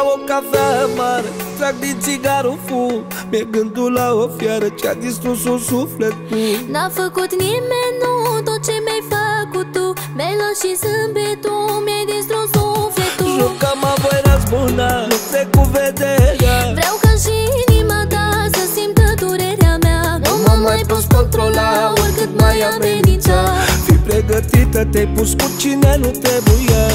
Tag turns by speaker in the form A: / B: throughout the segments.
A: Beau o cafea amară, trag din țigarul fum. Mi-e gândul la o fiară ce-a distrus-o sufletul.
B: N-a făcut nimeni, nu, tot ce mi-ai făcut tu. Melă și zâmbetul, mi-ai distrus sufletul.
A: Jucam-a voi răzbuna, nu trec cu vederea.
B: Vreau ca și inima ta să simtă durerea mea. Nu mă mai poți controla, oricât mai amenința.
A: Fii pregătită, te-ai pus cu cine nu trebuia.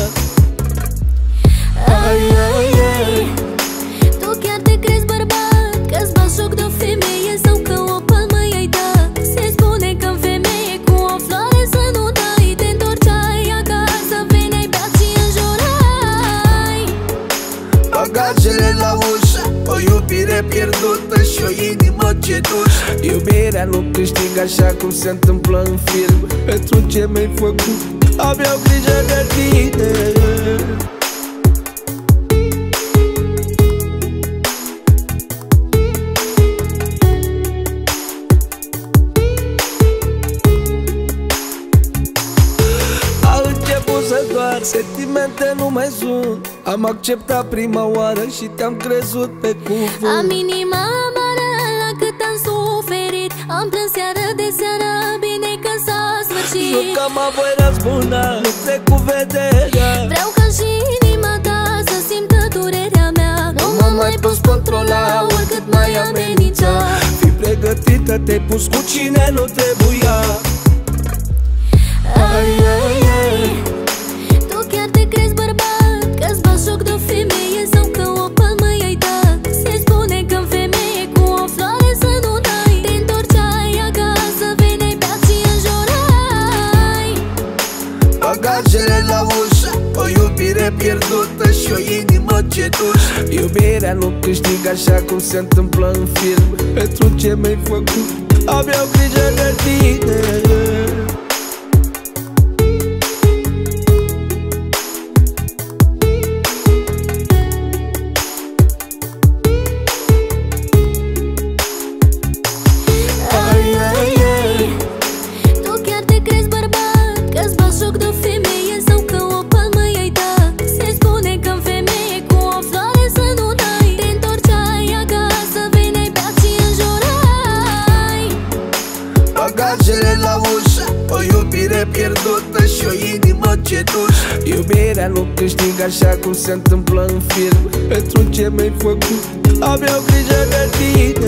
B: Ai, ai, ai. Tu chiar te crezi bărbat, că-ți bagi joc de o femeie sau că o palmă i-ai dat. Se spune că-n femeie cu o floare să nu dai. Te întorceai acasă, veneai beat și înjurai.
A: Bagajele la ușă, o iubire pierdută și o inimă cedușă. Iubirea nu câștigă așa cum se întâmplă în film. Pentru ce mi-ai făcut, aveau grijă de tine. Sentimente nu mai sunt. Am acceptat prima oară și te-am crezut pe cuvânt.
B: Am inima amară la cât am suferit. Am plâns seară de seară, bine că s-a sfârșit.
A: Jucam-a voi răzbuna, nu trec cu vederea.
B: Vreau ca și inima ta să simtă durerea mea. Nu mă mai poți controla, oricât mai amenința.
A: Fii pregătită, te-ai pus cu cine nu trebuia.
B: Ai, ai, ai. Tu chiar te crezi bărbat, că-ți bagi joc de o femeie sau că o palmă i-ai dat. Se spune că-n femeie cu o floare să nu dai. Te întorceai acasă, veneai beat și înjurai.
A: Bagajele la ușă, o iubire pierdută și o inimă cedușă. Iubirea nu câștigă așa cum se întâmplă în film. Pentru ce mi-ai făcut, aveau grijă de tine. Bagajele la ușă, o iubire pierdută și o inimă cedușă. Iubirea nu câștigă așa cum se întâmplă în film. Pentru ce mi-ai făcut, aveau grijă de tine.